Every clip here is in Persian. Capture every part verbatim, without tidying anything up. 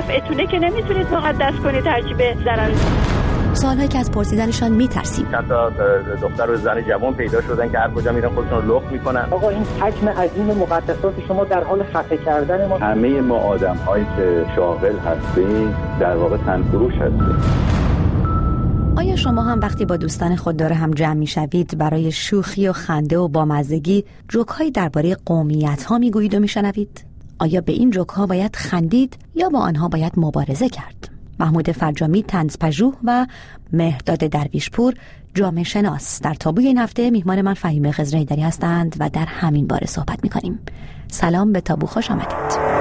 نفعتونه که نمیتونید مقدس کنید ترجیح ضرر. سوالایی که از پرسیدنشان میترسیم. حتی دختر و زن جوان پیدا شدن که هر کجا میرن خودشون رو لخت میکنن. آقا این حجم عظیم مقدسات شما در حال خفه کردن ما. همه ما آدم‌هایی که شاغل هستیم در واقع تنفروش هستیم. آیا شما هم وقتی با دوستان خود دور هم جمع میشوید برای شوخی و خنده و بامزگی جوک‌هایی درباره قومیت‌ها میگویید و میشنوید؟ آیا به این جوک‌ها باید خندید یا با آنها باید مبارزه کرد؟ محمود فرجامی طنزپژوه و مهرداد درویشپور جامعه شناس در تابوی این هفته میهمان من فهیمه خضرحیدری هستند و در همین باره صحبت میکنیم. سلام، به تابو خوش آمدید.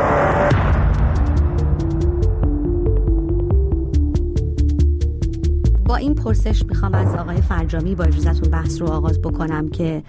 با این پرسش میخوام از آقای فرجامی با اجازهتون بحث رو آغاز بکنم که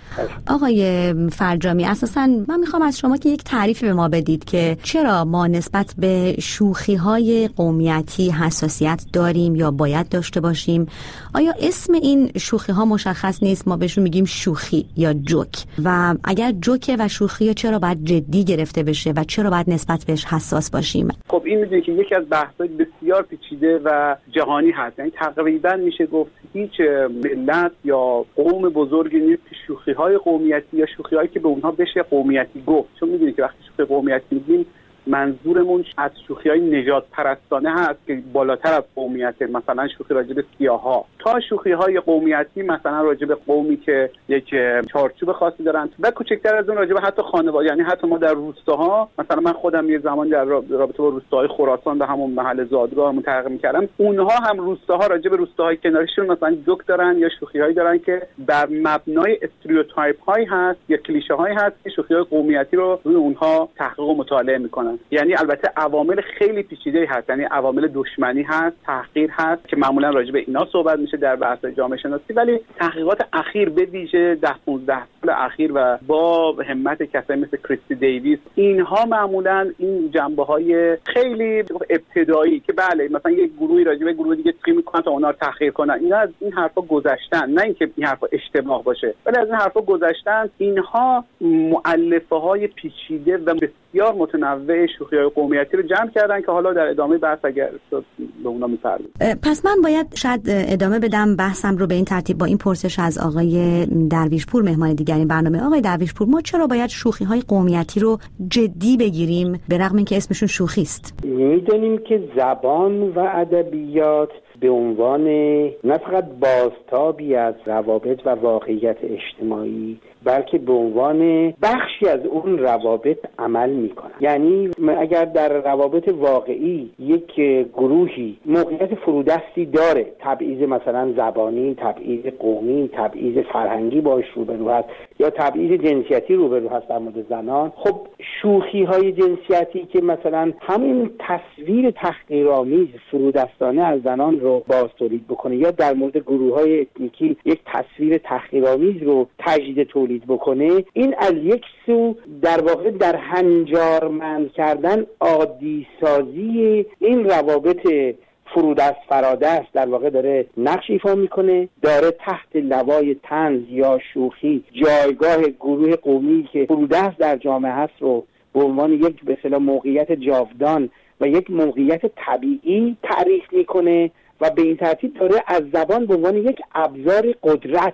آقای فرجامی اساساً من میخوام از شما که یک تعریفی به ما بدید که چرا ما نسبت به شوخی‌های قومیتی حساسیت داریم یا باید داشته باشیم. آیا اسم این شوخی‌ها مشخص نیست، ما بهشون میگیم شوخی یا جوک، و اگر جوکه و شوخی چرا باید جدی گرفته بشه و چرا باید نسبت بهش حساس باشیم؟ خب این میدونید که یکی از بحث‌های بسیار پیچیده و جهانی هست، یعنی تقریبا میشه گفت هیچ ملت یا قوم بزرگی نیست که شوخی‌های قومیتی یا شوخی‌هایی که به اونها بشه قومیتی گفت. چون میدونید که وقتی شوخی قومیتی میگیم منظورمون از شوخی‌های نژاد پرستانه هست که بالاتر از قومیته، مثلا شوخی راجع به سیاها، تا شوخی‌های قومیتی مثلا راجع به قومی که یک چارچوب خاصی دارن و کوچکتر از اون راجع به حتی خانواده، یعنی حتی ما در روستاها، مثلا من خودم یه زمان در رابطه با روستاهای خراسان به همون محل زادگاهمون تحقیق می‌کردم، اونها هم روستاها راجع به روستاهای کناریشون مثلا جوک دارن یا شوخی‌هایی دارن که بر مبنای استریوتایپ‌هایی هست یا کلیشه‌هایی هست که شوخی‌های قومیتی رو روی اونها تحقیق و مطالعه می‌کنن. یعنی البته عوامل خیلی پیچیده‌ای هست، یعنی عوامل دشمنی هست، تحقیر هست که معمولا راجع به اینا صحبت میشه در بحث جامعه شناسی، ولی تحقیقات اخیر به ویژه ده پانزده سال اخیر و با همت کسایی مثل کریستی دیویس، اینها معمولا این جنبه‌های خیلی ابتدایی که بله مثلا یک گروهی راجع به گروه دیگه تقییم می‌کنن تا اونا رو تحقیر کنن، اینا از این حرفا گذشتن، نه اینکه این حرفا اشتباه باشه، ولی از این حرفا گذشتن. اینها مؤلفه‌های پیچیده و بسیار متنوع شوخی‌های قومیتی رو جمع کردن که حالا در ادامه بحث اگر به اونا می‌پردازیم. پس من باید شاید ادامه بدم بحثم رو به این ترتیب با این پرسش از آقای درویشپور، مهمان دیگر این برنامه. آقای درویشپور، ما چرا باید شوخی‌های قومیتی رو جدی بگیریم به رغم اینکه اسمشون شوخی است؟ می‌دونیم که زبان و ادبیات به عنوان نه فقط بازتابی از روابط و واقعیت اجتماعی بلکه به عنوان بخشی از اون روابط عمل میکنن. یعنی اگر در روابط واقعی یک گروهی موقعیت فرودستی داره، تبعیض مثلا زبانی، تبعیض قومی، تبعیض فرهنگی باش روبرو هست یا تبعیض جنسیتی روبرو هست در مورد زنان، خب شوخی های جنسیتی که مثلا همین تصویر تحقیرآمیز فرودستانه از زنان رو باز تولید بکنه یا در مورد گروه های اتنیکی یک تصویر تحقیرآمیز رو تجدید تولید بکنه، این از یک سو در واقع در هنجارمند کردن عادی سازی این روابط فرودست فرادست در واقع داره نقش ایفا میکنه، داره تحت لوای طنز یا شوخی جایگاه گروه قومی که فرودست در جامعه هست رو به عنوان یک به اصطلاح موقعیت جاودان و یک موقعیت طبیعی تعریف میکنه و به این ترتیب داره از زبان به عنوان یک ابزار قدرت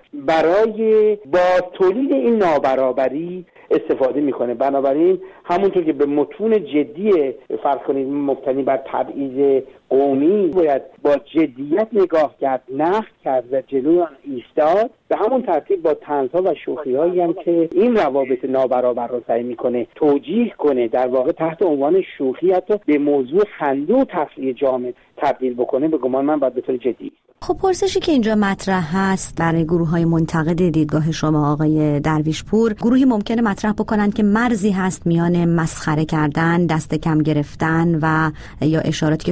برای با تولید این نابرابری استفاده میکنه. بنابراین همونطور که به متون جدی فرض کنید مبتنی بر تبعیض قومی باید با جدیت نگاه کرد، نقد کرد و جلوی آن ایستاد، به همون ترتیب با طنزها و شوخی‌هایی هم که این روابط نابرابر رو سعی میکنه توجیه کنه، در واقع تحت عنوان شوخی حتی به موضوع خنده و تفریح جامعه تبدیل بکنه، به گمان من باید به طور جدی. خب پرسشی که اینجا مطرح هست برای گروه‌های منتقد دیدگاه شما آقای درویشپور، گروهی ممکنه مطرح بکنن که مرزی هست میان مسخره کردن، دست کم گرفتن و یا اشاراتی که شما داشتید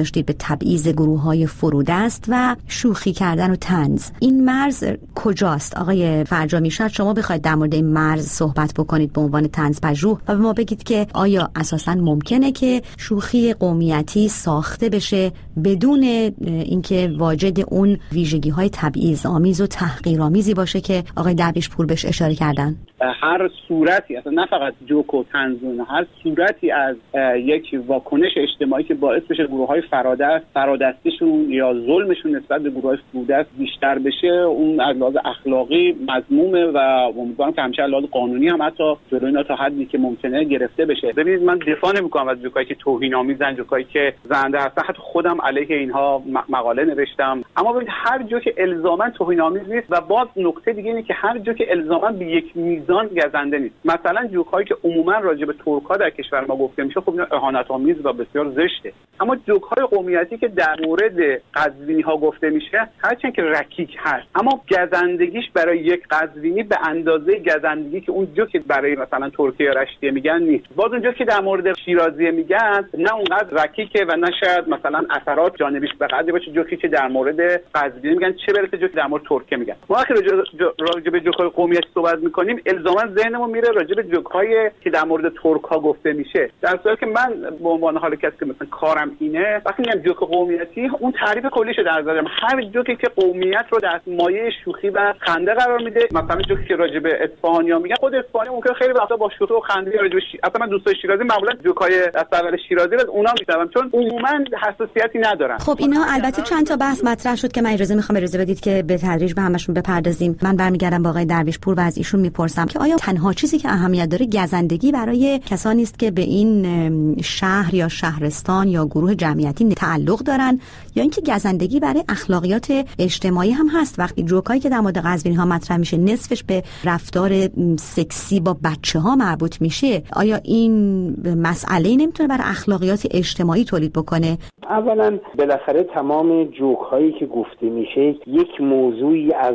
داشتید به تبعیض گروه‌های فرودست و شوخی کردن و طنز. این مرز کجاست آقای فرجامی؟ شاید شما بخواید در مورد این مرز صحبت بکنید به عنوان طنزپژوه و به ما بگید که آیا اساساً ممکنه که شوخی قومیتی ساخته بشه بدون اینکه واجد اون ویژگی‌های تبعیض‌آمیز و تحقیرآمیزی باشه که آقای درویشپور بهش اشاره کردن؟ هر صورتی، اصلا نه فقط جوک و طنز، هر صورتی از یک واکنش اجتماعی که باعث بشه گروه‌های فرادست فرادستیشون یا ظلمشون نسبت به گروه‌های فرودست بیشتر بشه، اون از لحاظ اخلاقی مذمومه و امیدوارم که همیشه از لحاظ قانونی هم حتی جلوی اینا تا حدی که ممکنه گرفته بشه. ببینید من دفاع نمی‌کنم از جوکایی که توهین‌آمیزن، جوکایی که زنده هستن، حتی خودم علیه اینها مقاله نوشتم، اما ببینید هر جوک الزاما توهین‌آمیز نیست و باز نکته دیگه اینه که هر جوک الزاما به یک میزان گزنده نیست. مثلا جوکایی که عموما راجع به ترک‌ها در کشور ما گفته میشه خب اینا اهانت‌آمیز و بسیار زشته، اما جوک‌های قومیتی که در مورد قزوینی‌ها گفته میشه هرچند که رکیک هست اما گزندگیش برای یک قزوینی به اندازه گزندگی که اون جوک برای مثلا ترکیه یا رشتیه میگن نیست. باز اون جوک که در مورد شیرازی میگن نه اونقدر رکیکه و نه شاید مثلا اثرات جانبیش به قدری باشه جوکی که در مورد قزوینی میگن، چه برسه جوکی در مورد ترکیه میگن. ما وقتی راجع به جوک‌های قومیتی صحبت می‌کنیم الزاما ذهنمون میره راجع به جوک‌های که در مورد ترک‌ها گفته میشه، در صورتی که من به عنوان حال کسی که مثلا کارم اینه وقتی میگم جوک قومیتی اون تعریف کلیشو در نظر دارم. هر جوکی که قومیت رو در مایه شوخی و خنده قرار میده، مثلا جوکی که راجع به اصفهانی‌ها میگن، خود اصفهانی ممکن خیلی وقتا با شوخی و خنده راجع به شی... اصلا من دوستای شیرازی معمولا جوک‌های اصل شیرازی رو اونا میشنوم چون عموما حساسیتی ندارن. خب اینا البته چند تا بحث مطرح شد که من اجازه میخوام اجازه بدید که به تدریج به همشون بپردازیم. من برمیگردم با آقای درویشپور و از ایشون میپرسم که آیا تنها چیزی که اهمیت داره گزندگی برای کسانی است که به این شهر یا شهرستان یا گروه جمعیتی تعلق دارن، یا اینکه گزندگی برای اخلاقیات اجتماعی هم هست؟ وقتی جوکایی که در مورد قزوینی‌ها مطرح میشه نصفش به رفتار سکسی با بچه‌ها مربوط میشه، آیا این مسئله نمیتونه برای اخلاقیات اجتماعی تولید بکنه؟ اولا بالاخره تمام جوک هایی که گفته میشه یک موضوعی از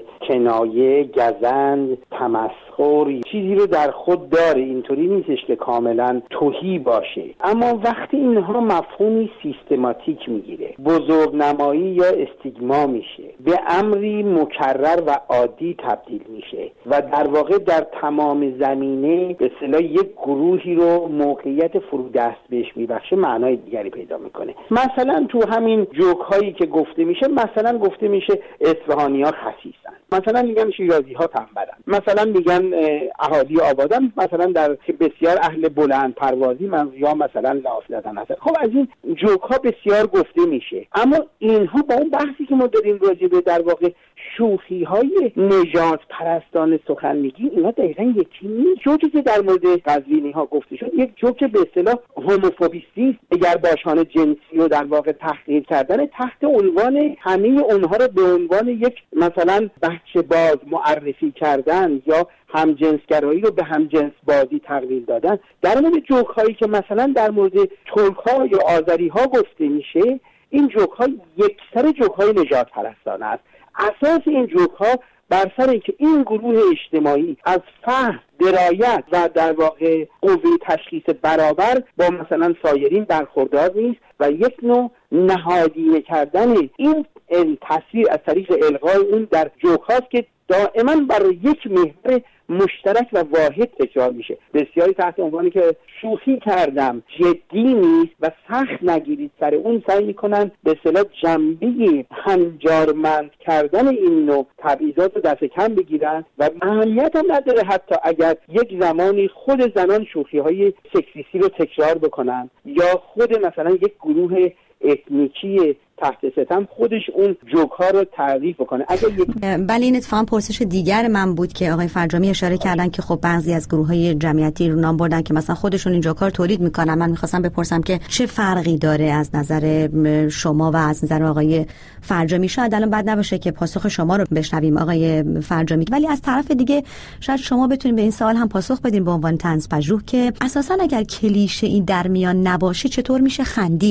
کنایه، گزند، تمسخر چیزی رو در خود داره، اینطوری نیستش که کاملا تهی باشه. اما وقتی اینها مفهومی سیستماتیک میگیره، بزرگنمایی یا استیگما میشه، به امری مکرر و عادی تبدیل میشه و در واقع در تمام زمینه به اصطلاح یک گروهی رو موقعیت فرودست بهش میبخشه، معنای دیگری پیدا میکنه. مثلا تو همین جوک هایی که گفته میشه، مثلا گفته میشه اصفهانی‌ها خسیسن، مثلا میگن شیرازی‌ها تنبلن، مثلا میگن اهالی آبادان مثلا در بسیار اهل بلند پروازی من یا مثلا لاف زدن هست. خب از این جوک ها بسیار گفته میشه، اما اینها با اون بحثی که ما داریم راجع به در واقع شوخی های نژاد پرستانه سخن میگیم، اینا دقیقاً یکی نیست. جوکی که در مورد قزوینی ها گفته شد یک جوک به اصطلاح هوموفوبیستی، اگر باشان جنسی رو در واقع تحقیر کردن تحت عنوان همه اونها رو به عنوان یک مثلا بچه باز معرفی کردن یا همجنسگرایی رو به همجنس بازی تقلیل دادن. در مورد جوک هایی که مثلا در مورد ترک ها یا آذری ها گفته میشه، این جوک ها یکسر جوک های نژاد پرستانه است. اساس این جوک ها بر سر اینکه این گروه اجتماعی از فهم، درایت و در واقع قوه تشخیص برابر با مثلا سایرین برخوردار نیست و یک نوع نهادینه کردن این تصویر از طریق الغای اون در جوک هاست که دائما برای یک محور مشترک و واحد تکرار میشه. بسیاری تحت عنوانی که شوخی کردم جدی نیست و سخت نگیرید سر اون سعی میکنن به اصطلاح جنبه هنجارمند کردن این نوع تبعیضات رو دست کم بگیرن و اهمیت هم نداره حتی اگر یک زمانی خود زنان شوخی های سکسیستی رو تکرار بکنن یا خود مثلا یک گروه اتنیکی تحت ستم خودش اون جوک ها رو تعریف بکنه. اگر یک بله این اتفاقا پرسش دیگر من بود که آقای فرجامی اشاره کردن که خب بعضی از گروه‌های جمعیتی رو نام بردن که مثلا خودشون این جوک ها رو تولید میکنن. من میخواستم بپرسم که چه فرقی داره از نظر شما و از نظر آقای فرجامی؟ شاید الان بد نباشه که پاسخ شما رو بشنویم آقای فرجامی، ولی از طرف دیگه شاید شما بتونید به این سوال هم پاسخ بدین به عنوان طنزپژوه که اساسا اگر کلیشه این در میان نباشه چطور میشه خندید؟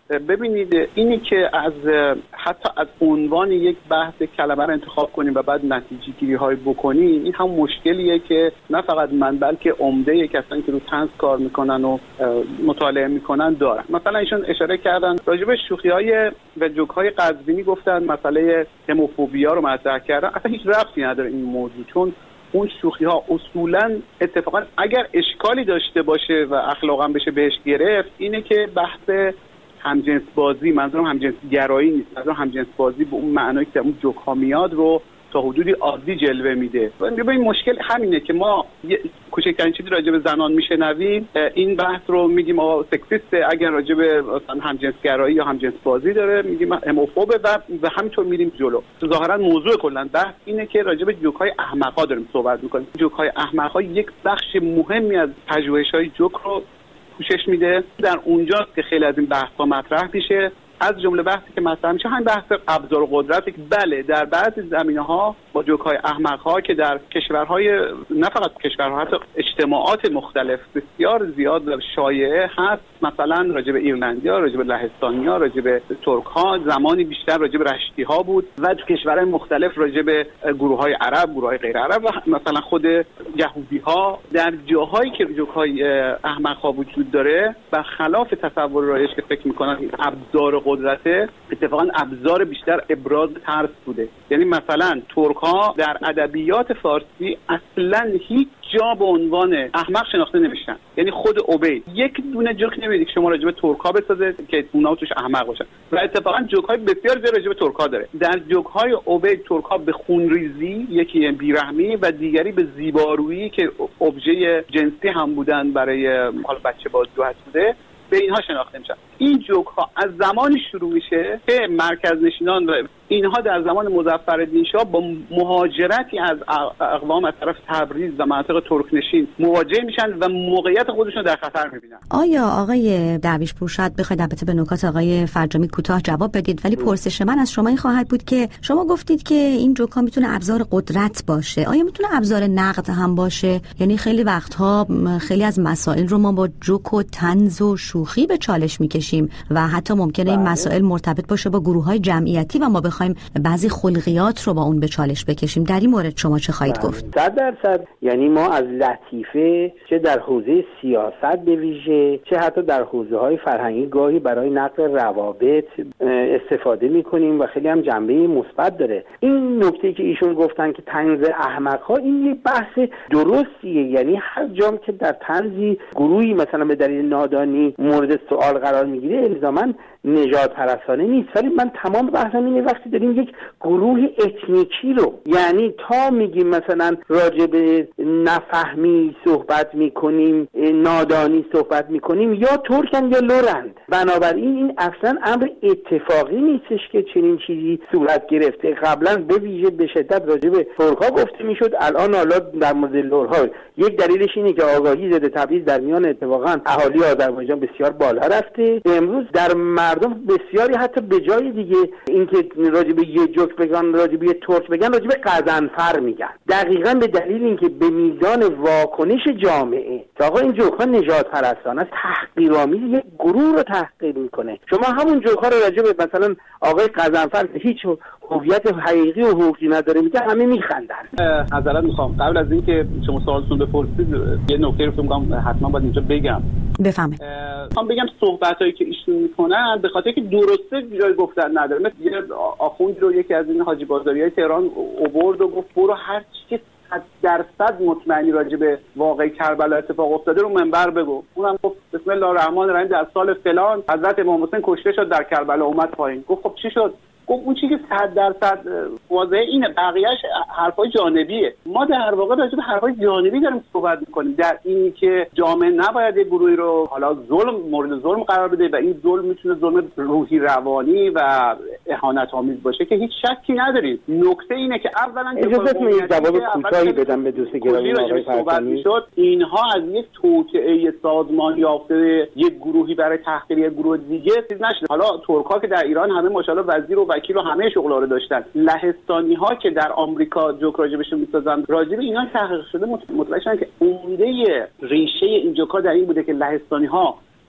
ببینید اینی که از حتی از عنوان یک بحث کلمه رو انتخاب کنیم و بعد نتیجه گیری های بکنیم، این هم مشکلیه که نه فقط من بلکه عمده کسانی که رو طنز کار میکنن و مطالعه میکنن دارن. مثلا ایشون اشاره کردن راجع به شوخی های و جوک های قزوینی، گفتن مسئله هموفوبیا رو مطرح کردن. اصلا هیچ ربطی نداره این موضوع، چون اون شوخی ها اصولا اتفاقا اگر اشکالی داشته باشه و اخلاقا بشه بهش گرفت، اینه که بحث همجنس بازی، منظورم همجنس گرایی نیست، منظورم همجنس بازی به اون معنایی که اون جوک ها میاد رو تا حدودی عادی جلوه میده. ببین مشکل همینه که ما کوچکترین چیزی راجع به زنان میشنویم این بحث رو میگیم آقا سکسیسته، اگر راجع به مثلا همجنسگرایی یا همجنس بازی داره میگیم هموفوبه و و همینطور میریم جلو. ظاهرا موضوع کلا بحث اینه که راجع به جوک‌های احمقا داریم صحبت میکنیم. جوک‌های احمقا یک بخش مهمی از پژوهش‌های جوک رو پوشش میده. در اونجاست که خیلی از این بحث‌ها مطرح میشه، از جمله بحثی که مثلا میشه همین بحث ابزار و قدرت. بله در بعضی زمینه‌ها با جوک‌های احمق‌ها که در کشورهای نه فقط کشورها حتی اجتماعات مختلف بسیار زیاد و شایعه هست، مثلا راجع به ایرلندی‌ها، راجع به لهستانی‌ها، راجع به ترک‌ها، زمانی بیشتر راجع به رشتی‌ها بود و تو کشورهای مختلف راجع به گروه‌های عرب، گروه‌های غیر عرب و مثلا خود یهودی‌ها. در جاهایی که جوک‌های احمق‌ها وجود داره برخلاف تصور رایج که فکر می‌کنن این ابزار قدرت، اتفاقا ابزار بیشتر ابراز ترس بوده. یعنی مثلا ترک‌ها در ادبیات فارسی اصلا هیچ جا به عنوان احمق شناخته نمیشن. یعنی خود عبید یک دونه جوک نمیدید که شما راجع به ترک‌ها بسازه که اونا توش احمق باشن و اتفاقا جوک‌های بسیار زیاد راجع به ترک‌ها داره. در جوک‌های عبید ترک‌ها به خونریزی، یکی بیرحمی و دیگری به زیبارویی که ابژه جنسی هم بودن برای حالا بچه بازجو هسته، به اینها شناخته میشن. این جوک ها از زمانی شروع میشه که مرکز نشینان و اینها در زمان مظفرالدین شاه با مهاجرتی از اقوام از طرف تبریز و مناطق ترکنشین مواجه میشن و موقعیت خودشون در خطر میبینن. آیا آقای درویش پور شاید بخواید البته به نکات آقای فرجامی کوتاه جواب بدید، ولی پرسش من از شما این خواهد بود که شما گفتید که این جوک ها میتونه ابزار قدرت باشه، آیا میتونه ابزار نقد هم باشه؟ یعنی خیلی وقتها خیلی از مسائل رو ما با جوک و طنز و شوخی به چالش میکشیم و حتی ممکنه این مسائل مرتبط باشه با گروه‌های جمعیتی و ما بخوایم بعضی خلقیات رو با اون به چالش بکشیم. در این مورد شما چه خواهید گفت؟ صد درصد. یعنی ما از لطیفه چه در حوزه سیاست به ویژه چه حتی در حوزه‌های فرهنگی گاهی برای نقد روابط استفاده می‌کنیم و خیلی هم جنبه مثبت داره. این نکته که ایشون گفتن که طنز احمق‌ها، این یک بحث درستیه. یعنی هر جام که در طنزی گروهی مثلا به دلیل نادانی مورد سوال قرار میگیره الزاماً نژاد پرستانه نیست، ولی من تمام بحثم اینه وقتی داریم یک گروه اتنیکی رو، یعنی تا میگیم مثلا راجع به نفهمی صحبت میکنیم، نادانی صحبت میکنیم، یا ترکن یا لورند. بنابراین این اصلا امر اتفاقی نیستش که چنین چیزی صورت گرفته. قبلا به ویژه به شدت راجع به ترک‌ها گفته میشد، الان حالا در مورد لورها. یک دلیلش اینه که آگاهی ضد تبعیض در میان اتفاقا اهالی آذربایجان بسیار بالا رفته. امروز در مردم بسیاری حتی به جای دیگه اینکه راجع به یه جوک بگن، راجع به یه ترک بگن، راجع به قزنفر میگن. دقیقاً به دلیل اینکه به میزان واکنش جامعه که آقا این جوک ها نژاد پرستانه است، تحقیرآمیز، یک گروه رو تحقیر میکنه. شما همون جوک ها رو راجع به مثلا آقای قزنفر که هیچ هویت حقیقی و حقوقی نداره میگه، همه میخندن. معذرت میخوام قبل از اینکه شما سوالتون بپرسید یه نکته رو فکر حتما باید اینجا بگم. بفهمید. میخوام بگم صحبتایی که ایشون میکنن به خاطر که درسته جای گفتن نداره. مثل یه آخوند رو یکی از این حاجی بازاریای تهران آورد و گفت برو هر چی که صد درصد مطمئنی راجع به واقعی کربلا اتفاق افتاده رو منبر بگو. اونم گفت بسم الله الرحمن الرحیم در سال فلان حضرت امام حسین کشته شد در کربلا، اومد پایین. گفت خب چی شد؟ گفت اون چیزی که صد درصد واضحه اینه، بقیه‌اش حرفای جانبیه. ما در واقع راجع به حرفای جانبی داریم صحبت می‌کنیم، در اینی که جامعه نباید یک گروهی رو حالا ظلم مورد ظلم قرار بده و این ظلم میتونه ظلم روحی روانی و اهانت‌آمیز باشه که هیچ شکی نداریم. نکته اینه که اولا اجازه میدید جواب کوتاهی بدم به دوست گرامی آقای فرجامی. اینها از یک توطئه سازمان یافته یک گروهی برای تحقیر یک گروه دیگه چیز نشه. حالا ترک‌ها که در ایران همه ماشاءالله وزیر و وکیل و همه شغل‌ها رو داشتن، لهستانی‌ها که در آمریکا جوک راجبشون می‌سازن، راجب اینا تحقیق شده مطلع شدن که عمده ریشه این جوک‌ها در این بوده که لهستانی‌ها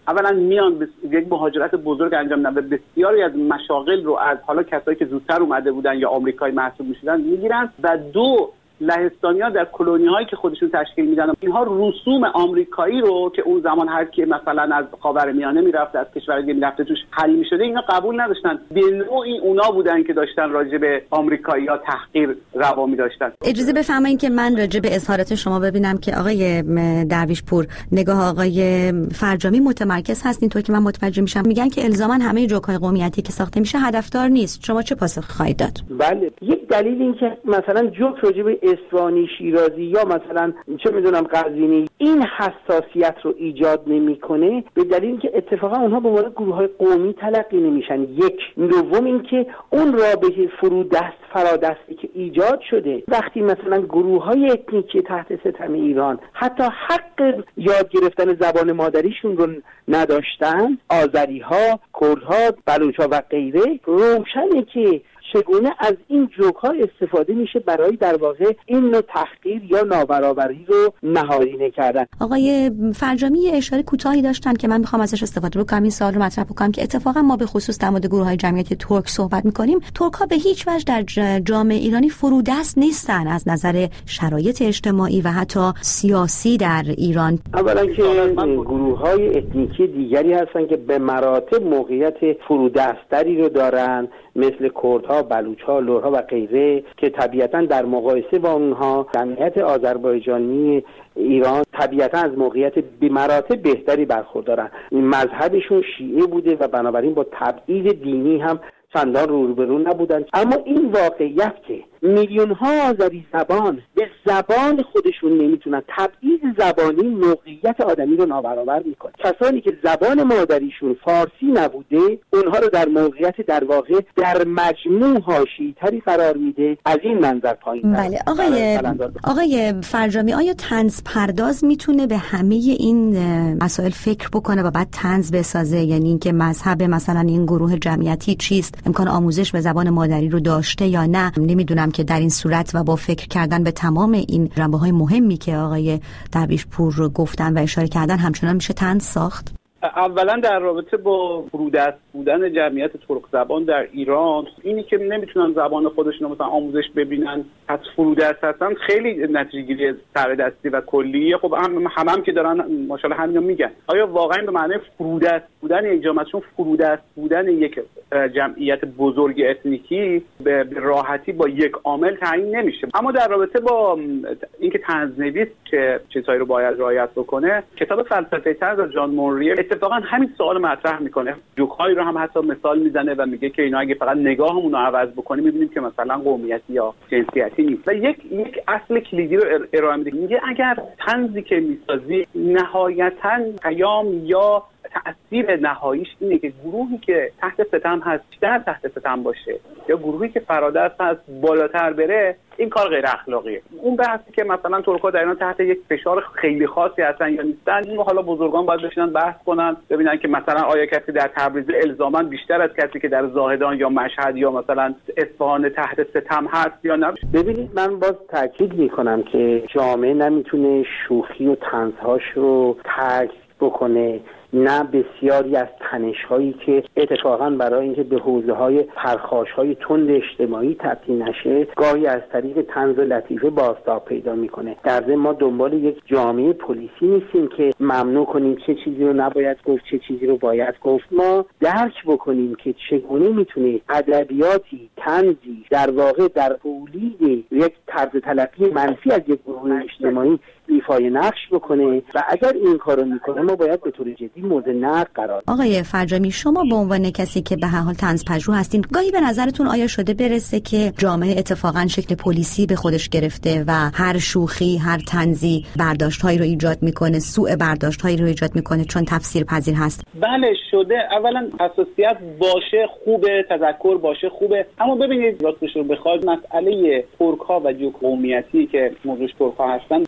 اولا میان بس... یک مهاجرت بزرگ انجام میدن و بسیاری از مشاغل رو از حالا کسایی که زودتر اومده بودن یا آمریکایی محسوب میشدن میگیرن و دو لهستانی‌ها در کلونی‌هایی که خودشون تشکیل میدن اینها رسوم آمریکایی رو که اون زمان هر کی مثلا از خاورمیانه میرفت از کشور دیگه میرفت توش حل میشده اینا قبول نداشتن. به نوعی اونا بودن که داشتن راجع به آمریکایی‌ها تحقیر روا می‌داشتن. اجازه بفرمایید که من راجع به اظهارات شما ببینم که آقای درویش پور نگاه آقای فرجامی متمرکز هست. اینطور که من متوجه میشم میگن که الزاما همه جوک‌های قومیتی که ساخته میشه هدفدار نیست. شما چه پاسخ خواهید داد؟ بله، یک دلیل این که مثلا جوک راجع به اصفهانی، شیرازی یا مثلا چه میدونم قزوینی این حساسیت رو ایجاد نمیکنه به دلیل اینکه اتفاقا اونها به عنوان گروه‌های قومی تلقی نمیشن. یک دوم اینکه اون رابطه فرودست فرادستی که ایجاد شده وقتی مثلا گروه‌های اتنیکی تحت ستم ایران حتی حق یاد گرفتن زبان مادریشون رو نداشتن، آذری‌ها، کردها، بلوچ‌ها و غیره، روشنه که چگونه از این جوک‌ها استفاده میشه برای در واقع این نوع تحقیر یا نابرابری رو نهادینه کردن. آقای فرجامی اشاره کوتاهی داشتن که من میخوام ازش استفاده بکنم، این سوال رو مطرح بکنم که اتفاقا ما به خصوص در مورد گروه‌های جمعیتی ترک صحبت میکنیم. ترک‌ها به هیچ وجه در جامعه ایرانی فرودست نیستن از نظر شرایط اجتماعی و حتی سیاسی در ایران. اولا که گروه‌های اتنیکی دیگری هستن که به مراتب موقعیت فرودستری رو دارن، مثل کردها، بلوچ‌ها، لرها و غیره که طبیعتاً در مقایسه با اونها جمعیت آذربایجانی ایران طبیعتاً از موقعیت به مراتب بهتری برخوردارن. مذهبشون شیعه بوده و بنابراین با تبعیض دینی هم چندان روبرو نبودن. اما این واقعیت که میلیون ها آذری زبان به زبان خودشون نمیتونن، تبعیض زبانی موقعیت آدمی رو نابرابر میکنه. کسانی که زبان مادریشون فارسی نبوده اونها رو در موقعیت در واقع در مجموع حاشیه‌تری قرار میده. از این منظر پایین. بله آقای آقای فرجامی، آیا طنز پرداز میتونه به همه این مسائل فکر بکنه و بعد طنز بسازه؟ یعنی اینکه مذهب مثلا این گروه جمعیتی چیست، امکان آموزش به زبان مادری رو داشته یا نه؟ نمیدونم که در این صورت و با فکر کردن به تمام این جنبه‌های مهمی که آقای درویش پور رو گفتن و اشاره کردن همچنان میشه طنز ساخت؟ اولا در رابطه با فرودست بودن جمعیت ترک زبان در ایران، اینی که نمیتونن زبان خودشون رو مثلا آموزش ببینن پس فرودست هستن خیلی نتیجه‌گیری سردستی و کلیه. خب هم هم, هم که دارن ماشاءالله همینو میگن. آیا واقعا به معنی فرودست بودن یک جامعه، چون فرودست بودن یک جمعیت بزرگ اتنیکی به راحتی با یک عامل تعیین نمیشه؟ اما در رابطه با اینکه طنزنویس که چیزهایی رو باید رعایت بکنه، کتاب فلسفه طنز از جان مونری اتفاقا همین سوال مطرح میکنه. جوک‌هایی رو هم حتی مثال میزنه و میگه که اینا اگه فقط نگاهمون رو عوض بکنیم میبینیم که مثلا قومیتی یا جنسیتی نیست. و یک یک اصل کلیدی رو ارائه میده، میگه اگر طنزی که میسازی نهایتاً پیام یا تأثیر نهاییش اینه که گروهی که تحت ستم هست بیشتر تحت ستم باشه یا گروهی که فرادست هست بالاتر بره، این کار غیر اخلاقیه. اون بحثی که مثلا ترک‌ها در اینا تحت یک فشار خیلی خاصی هستن یا نیستن، اینو حالا بزرگان باید بشینن بحث کنن ببینن که مثلا آیا کسی در تبریز الزاما بیشتر از کسی که در زاهدان یا مشهد یا مثلا اصفهان تحت ستم هست یا نه. ببینید من باز تاکید میکنم که جامعه نمیتونه شوخی و طنزهاش رو ترک بکنه، نه بسیاری از تنش‌هایی که اتفاقاً برای اینکه به حوزه‌های پرخاش‌های تند اجتماعی تبدیل نشه گاهی از طریق طنز و لطیفه بازتاب پیدا می‌کنه. در ضمن ما دنبال یک جامعه پلیسی نیستیم که ممنوع کنیم چه چیزی رو نباید گفت چه چیزی رو باید گفت. ما درک بکنیم که چگونه میتونه ادبیاتی طنزی در واقع در تولید یک طرز تلقی منفی از یک گروه اجتماعی ایفای نقش بکنه و اگر این کارو میکنه ما باید به طور جدی مورد نقد قرار. آقای فرجامی، شما به عنوان کسی که به هر حال طنز پژوه هستین، گاهی به نظرتون آیا شده برسه که جامعه اتفاقا شکل پلیسی به خودش گرفته و هر شوخی هر طنزی برداشت‌هایی رو ایجاد میکنه، سوء برداشت‌هایی رو ایجاد میکنه چون تفسیر پذیر هست؟ بله شده. اولا حساسیت باشه خوبه، تذکر باشه خوبه، اما ببینید راستش رو بخواید مسئله ترک‌ها و جوک قومیتی که موضوعش ترک‌ها هستن، این مسئله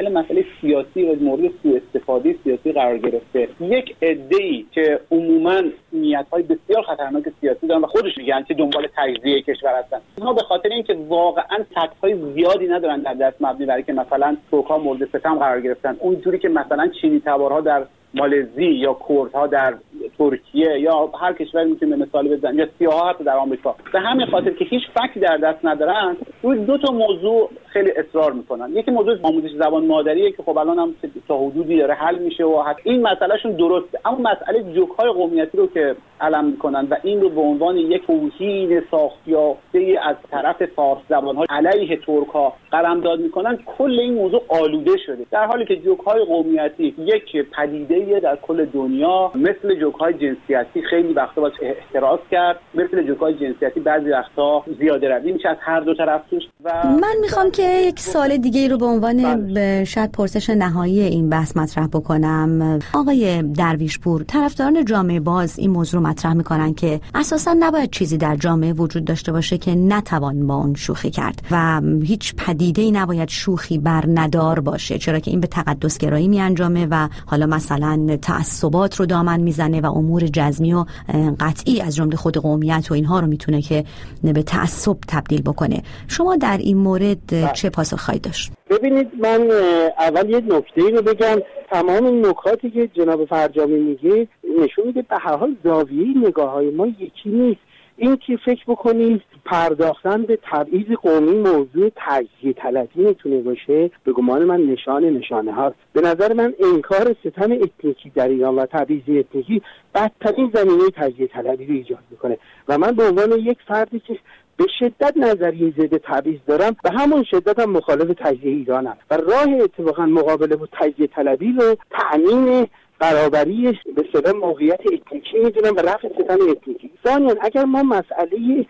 مسئله مسئله سیاسی و مورد سوء استفاده سیاسی قرار گرفته. یک عده‌ای که عموماً نیت‌های بسیار خطرناک سیاسی دارن و خودش میگن که دنبال تجزیه کشور هستن، اینها به خاطر اینکه واقعاً فکت‌های زیادی ندارن در دست مبنی برای که مثلا ترک‌ها مورد ستم قرار گرفتن، اونجوری که مثلا چینی تبارها در مالزی یا کردها در ترکیه یا هر کشوری میتونه مثال بزنن یا سیاها حتی در آمریکا. به همین خاطر که هیچ فکتی در دست ندارن روی دو تا موضوع خیلی اصرار میکنن. یکی موضوع آموزش زبان مادریه که خب الان هم تا حدودی داره حل میشه و حتی این مسئلهشون درسته، اما مسئله جوک‌های قومیتی رو که علم میکنن و این رو به عنوان یک توهین ساختیافته از طرف فارس زبان‌ها علیه ترک‌ها قلمداد میکنن، کل این موضوع آلوده شده، در حالی که جوک‌های قومیتی یک پدیده در کل دنیا مثل جوک‌های جنسیتی خیلی وقتا باید احتراز کرد، مثل جوک‌های جنسیتی بعضی وقتا زیاده روی میشه از هر دو طرف توش. و من میخوام که یک سوال دیگه رو به عنوان ب... شاید پرسش نهایی این بحث مطرح بکنم. آقای درویشپور، طرفداران جامعه باز این موضوع رو مطرح میکنن که اساسا نباید چیزی در جامعه وجود داشته باشه که نتوان با اون شوخی کرد و هیچ پدیده‌ای نباید شوخی بر ندار باشه، چرا که این به تقدسگرایی میانجامه و حالا مثلا تعصبات رو دامن میزنه و امور جزمی و قطعی از جمله خود قومیت و اینها رو میتونه که به تعصب تبدیل بکنه. شما در این مورد چه پاسخ خواهید داشت؟ ببینید، من اول یه نکته‌ای رو بگم. تمام این نکاتی که جناب فرجامی میگه نشون میده به هر حال زاویه نگاه‌های ما یکی نیست. این که فکر بکنید پرداختن به تبعیض قومی موضوع تجزیه طلبی میتونه باشه، به گمان من نشانه نشانه هاست. به نظر من انکار ستم اتنیکی در ایران و تبعیض اتنیکی بدترین زمینه تجزیه طلبی رو ایجاد میکنه و من به عنوان یک فردی که به شدت نظریه ضد تبعیض دارم به همون شدت هم مخالف تجزیه ایرانم و راه اتفاقا مقابله با تجزیه طلبی رو تأمین برابری به سبب موقعیت اتنیکی میدونم و رفع ستم اتنیکی. ثانیاً اگر ما مسئله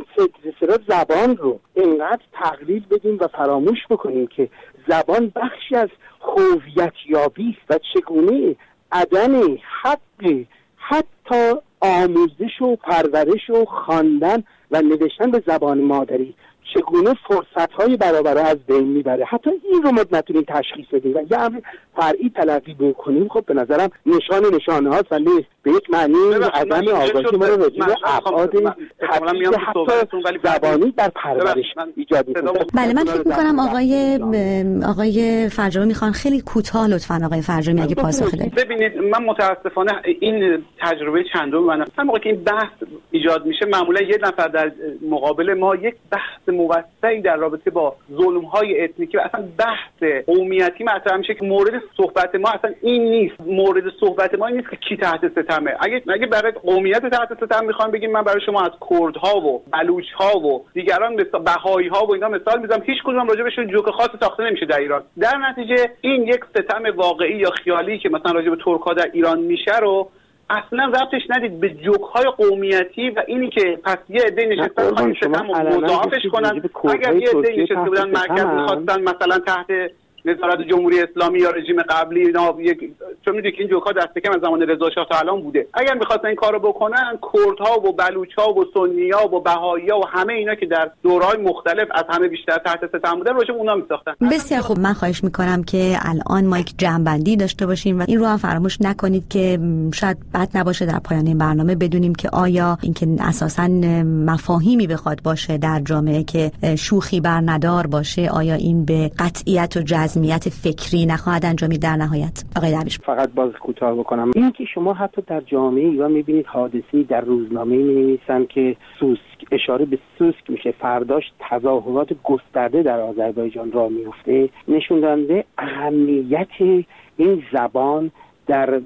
سبب زبان رو اینقدر تقلیل بدیم و فراموش بکنیم که زبان بخشی از هویت یابی و چگونه عدم حق حتی آموزش و پرورش و خواندن و نوشتن به زبان مادری چگونه فرصت‌های برابر از بین میبره، حتی این رو ما نتونیم تشخیص بدیم و یه امر فرعی تلقی بکنیم، خب به نظرم نشان نشانه هاست و به یک معنی عدم آگاهی ما رو راجع به ابعاد تبعیض حتی زبانی در پرورش ایجاد می‌کنه. بله، من فکر می‌کنم آقای آقای فرجامی میخوان خیلی کوتاه لطفاً آقای فرجامی اگه پاسخی دارید. ببینید، من متاسفانه این تجربه چندم من هر موقع که این بحث ایجاد میشه معمولا یه نفر در مقابل ما یک بحث موسعی در رابطه با ظلم‌های اتنیکی و اصلا بحث قومیتی مطرح میشه که مورد صحبت ما اصلا این نیست. مورد صحبت ما این نیست که کی تحت ستمه. اگه اگه برای قومیت تحت ستم میخوام بگیم، من برای شما از کردها و بلوچ‌ها و دیگران مثل بهایی‌ها و اینا مثال میزنم، هیچ کدوم راجع بهشون جوک خاص ساخته نمیشه در ایران. در نتیجه این یک ستم واقعی یا خیالی که مثلا راجع به ترک‌ها در ایران میشه رو اصلا ربطش ندید به جوک‌های قومیتی و اینی که پس یه عده نشستن خواهی ستم و مضاعفش کنن. اگر یه عده نشسته بودن مرکز میخواستن مثلا تحت نظارت جمهوری اسلامی یا رژیم قبلی اینا یک، چون میدونید که این جوک‌ها دست کم از زمان رضا شاه تا الان بوده، اگر می‌خواستن این کارو بکنن کردها و بلوچ‌ها و سنی‌ها و بهائی‌ها و همه اینا که در دوره‌های مختلف از همه بیشتر تحت ستم بودن راجع به اونها می‌ساختن. بسیار خوب، من خواهش می‌کنم که الان ما یک جمع‌بندی داشته باشیم و این رو هم فراموش نکنید که شاید بد نباشه در پایان این برنامه بدونیم که آیا اینکه اساساً مفاهیمی بخواد باشه در جامعه که شوخی بر ندار باشه، آیا این به قطعیت و جزمیت فکری نخواهد انجامید در نهایت؟ آقای درویش، فقط باز کوتاه بکنم. این که شما حتی در جامعه ایران می‌بینید حادثه‌ای در روزنامه می‌نویسن که سوسک، اشاره به سوسک میشه، فرداش تظاهرات گسترده در آذربایجان راه میفته، نشون دهنده اهمیت این زبان در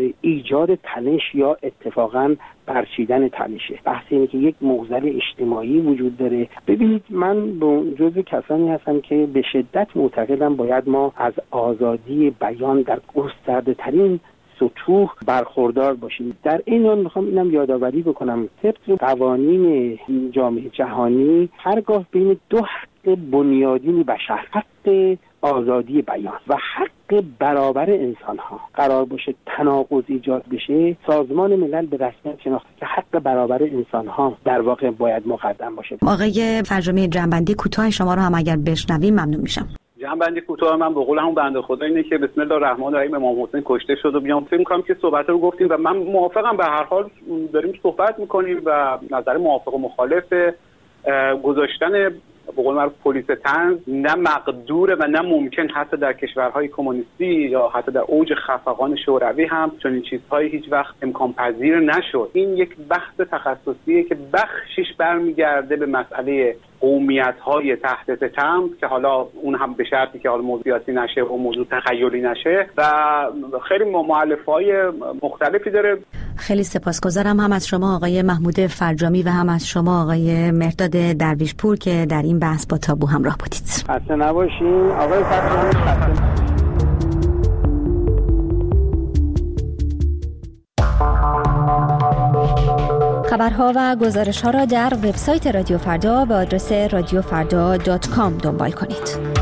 ایجاد تنش یا اتفاقاً برچیدن تنشه. بحث اینه که یک معضل اجتماعی وجود داره. ببینید، من جزو کسانی هستم که به شدت معتقدم باید ما از آزادی بیان در گسترده ترین سطوح برخوردار باشیم. در این حال میخوام اینم یادآوری بکنم طبق قوانین جامعه جهانی هرگاه بین دو حق بنیادین بشر، حق آزادی بیان و حق برابر انسان ها قرار باشه تناقض ایجاد بشه، سازمان ملل به رسمیت شناخته که حق برابر انسان ها در واقع باید مقدم باشه. آقای فرجامی، جنبندی کوتاه شما رو هم اگر بشنویم ممنون میشم. جنبندی کوتاه من به قول همون بنده خدا اینه که بسم الله الرحمن الرحیم امام حسین کشته شد و بیام فکر می‌کنم که صحبت رو گفتیم و من موافقم. به هر حال داریم صحبت می‌کنیم و نظر موافق و مخالف گذاشتن به قول معروف پلیس طنز نه مقدوره و نه ممکن حتی در کشورهای کمونیستی یا حتی در اوج خفقان شوروی هم چون این چیزهایی هیچ وقت امکان پذیر نشد. این یک بحث تخصصیه که بخشش برمیگرده به مسئله قومیت‌های تحت ستم که حالا اون هم به شرطی که حالا موضوع سیاسی نشه و موضوع تخیلی نشه و خیلی مؤلفه‌های مختلفی داره. خیلی سپاسگزارم هم از شما آقای محمود فرجامی و هم از شما آقای مهرداد درویشپور که در این بحث با تابو همراه بودید. خسته نباشین آقای فرجامی. خسته خبرها و گزارش‌ها را در وبسایت رادیو فردا به آدرس رادیو فردا دات کام دنبال کنید.